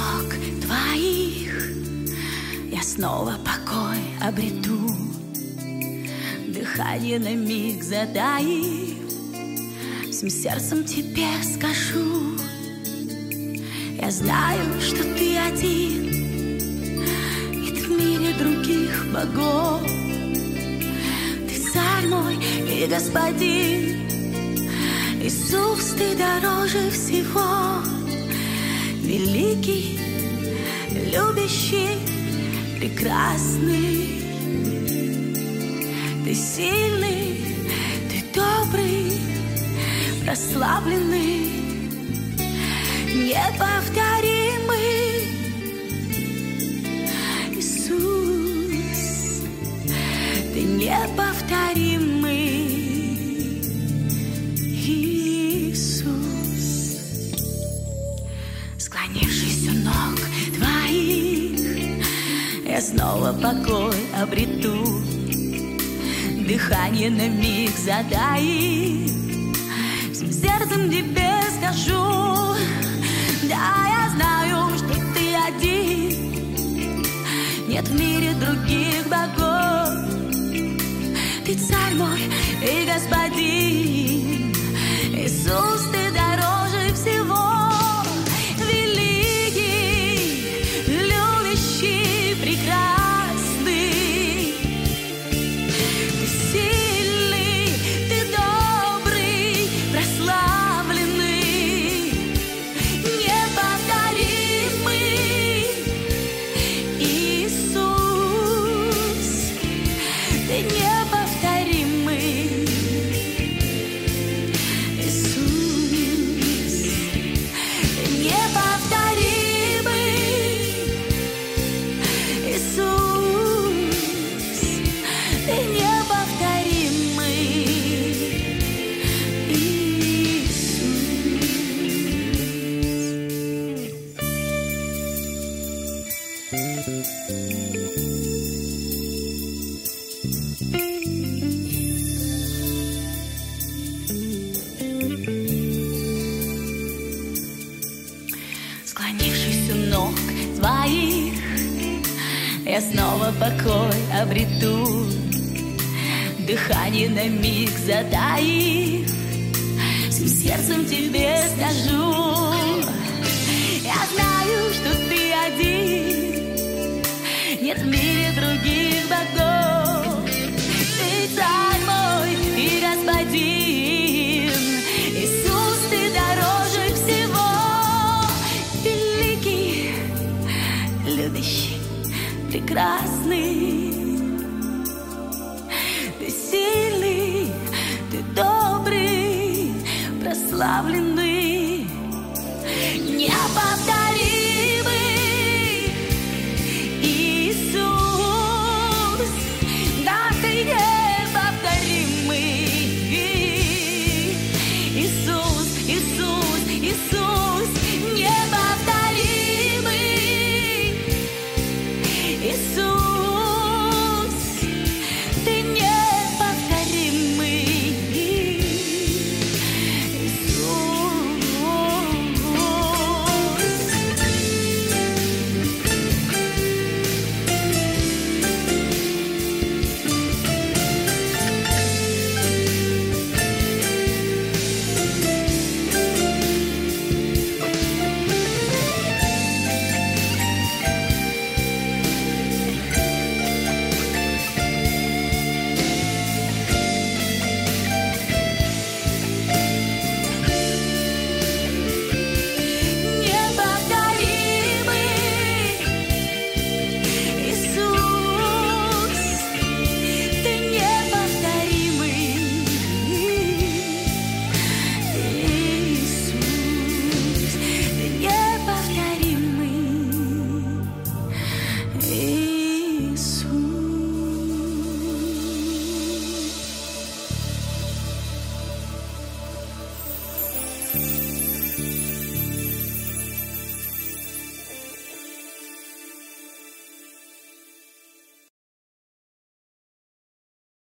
ног твоих я снова покой обрету, дыхание на миг затаив, всем сердцем тебе скажу. Я знаю, что ты один, нет в мире других богов. Ты царь мой и господин, Иисус, ты дороже всего. Великий, любящий, прекрасный, ты сильный, ты добрый, прославленный, неповторимый. Иисус, ты неповторимый. Иисус, склонившись у ног твоих, я снова покой обрету, дыхание на миг затаив, всем сердцем тебе скажу. Да, я знаю, что ты один, нет в мире других богов. Ты царь мой и господин, Иисус, ты дороже всего. Великий, любящий, прекрасный, ты сильный, ты добрый, прославленный, неповторимый. Иисус, ты неповторимый. Иисус, ты неповторимый. Иисус, ты неповторимый. Склонившись у ног твоих, я снова покой обрету, дыхание на миг затаив, всем сердцем тебе скажу. Я знаю, что ты один, нет в мире других богов. Ты царь мой и господин, Иисус, ты дороже всего. Великий, любящий, прекрасный, ты сильный, ты добрый, прославленный, неповторимый.